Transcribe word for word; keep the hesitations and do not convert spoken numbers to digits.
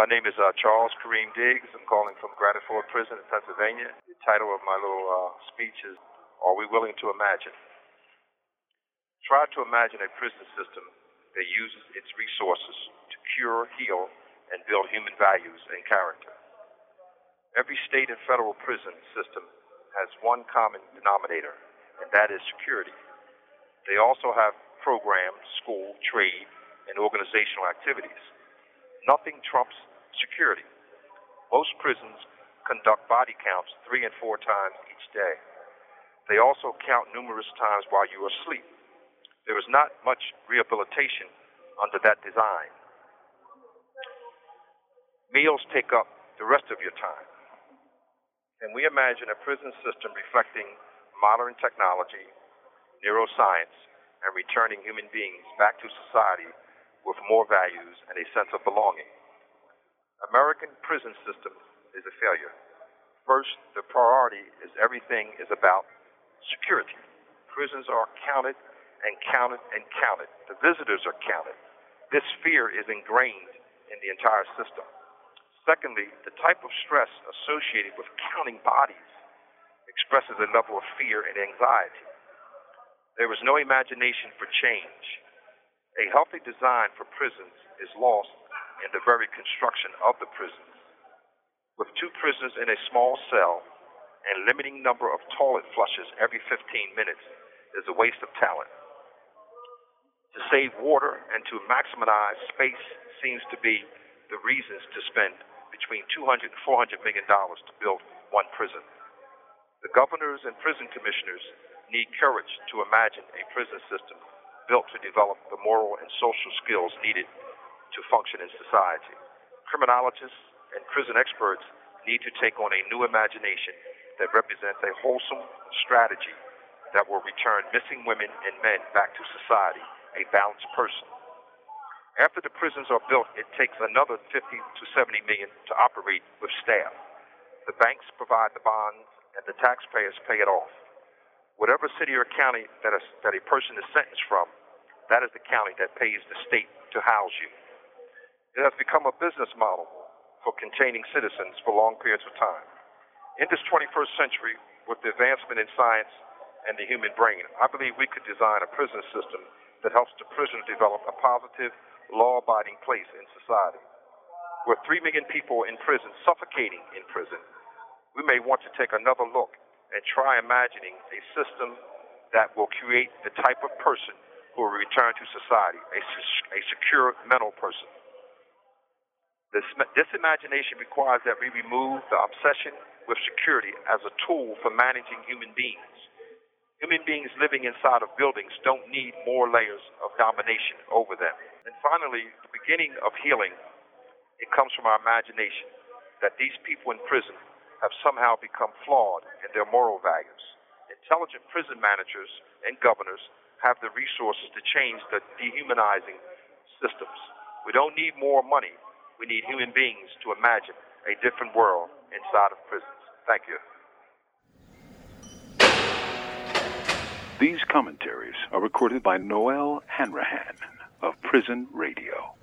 My name is uh, Charles Kareem Diggs. I'm calling from Granite Ford Prison in Pennsylvania. The title of my little uh, speech is, Are We Willing to Imagine? Try to imagine a prison system that uses its resources to cure, heal, and build human values and character. Every state and federal prison system has one common denominator, and that is security. They also have programs, school, trade, and organizational activities. Nothing trumps security. Most prisons conduct body counts three and four times each day. They also count numerous times while you are asleep. There is not much rehabilitation under that design. Meals take up the rest of your time. And we imagine a prison system reflecting modern technology, neuroscience, and returning human beings back to society with more values and a sense of belonging. American prison system is a failure. First, the priority is everything is about security. Prisons are counted and counted and counted. The visitors are counted. This fear is ingrained in the entire system. Secondly, the type of stress associated with counting bodies expresses a level of fear and anxiety. There is no imagination for change. A healthy design for prisons is lost in the very construction of the prisons. With two prisoners in a small cell and limiting number of toilet flushes every fifteen minutes is a waste of talent. To save water and to maximize space seems to be the reasons to spend between two hundred and four hundred million dollars to build one prison. The governors and prison commissioners need courage to imagine a prison system built to develop the moral and social skills needed to function in society. Criminologists and prison experts need to take on a new imagination that represents a wholesome strategy that will return missing women and men back to society, a balanced person. After the prisons are built, it takes another fifty to seventy million to operate with staff. The banks provide the bonds and the taxpayers pay it off. Whatever city or county that a, that a person is sentenced from, that is the county that pays the state to house you. It has become a business model for containing citizens for long periods of time. In this twenty-first century, with the advancement in science and the human brain, I believe we could design a prison system that helps the prisoner develop a positive, law-abiding place in society. With three million people in prison, suffocating in prison, we may want to take another look and try imagining a system that will create the type of person who will return to society, a, a secure mental person. This, this imagination requires that we remove the obsession with security as a tool for managing human beings. Human beings living inside of buildings don't need more layers of domination over them. And finally, the beginning of healing, it comes from our imagination that these people in prison have somehow become flawed in their moral values. Intelligent prison managers and governors have the resources to change the dehumanizing systems. We don't need more money. We need human beings to imagine a different world inside of prisons. Thank you. These commentaries are recorded by Noel Hanrahan of Prison Radio.